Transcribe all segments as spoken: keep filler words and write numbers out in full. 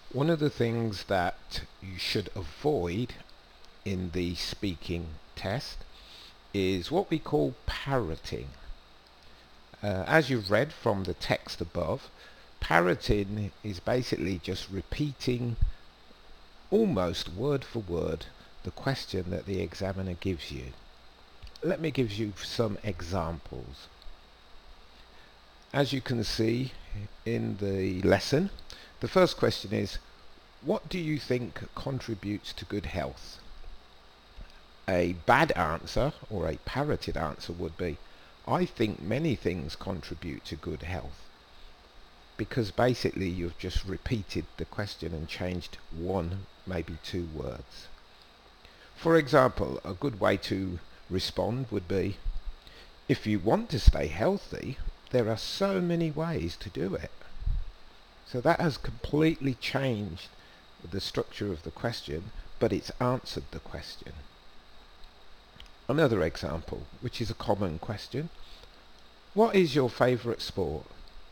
One of the things that you should avoid in the speaking test is what we call parroting. Uh, as you've read from the text above, parroting is basically just repeating almost word for word the question that the examiner gives you. Let me give you some examples. As you can see in the lesson, the first question is, what do you think contributes to good health? A bad answer, or a parroted answer, would be, I think many things contribute to good health, because basically you've just repeated the question and changed one, maybe two words. For example, a good way to respond would be, if you want to stay healthy, there are so many ways to do it. So that has completely changed the structure of the question, but it's answered the question. Another example, which is a common question, what is your favourite sport?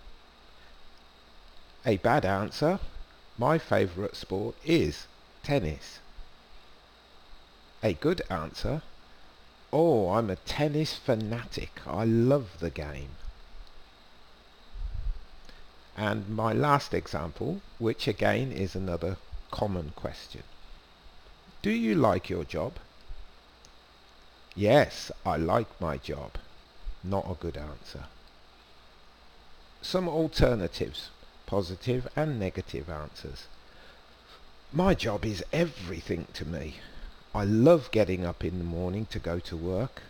A bad answer, my favourite sport is tennis. A good answer, oh, I'm a tennis fanatic, I love the game. And my last example, which again is another common question. Do you like your job? Yes, I like my job. Not a good answer. Some alternatives, positive and negative answers. My job is everything to me. I love getting up in the morning to go to work.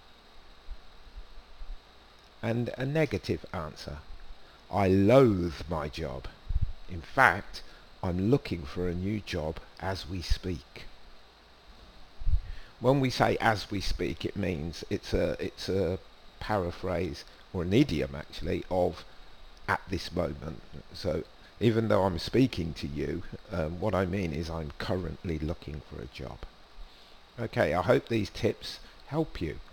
And a negative answer. I loathe my job. In fact, I'm looking for a new job as we speak. When we say as we speak, it means it's a it's a paraphrase, or an idiom actually, of at this moment. So even though I'm speaking to you, um, what I mean is I'm currently looking for a job. Okay, I hope these tips help you.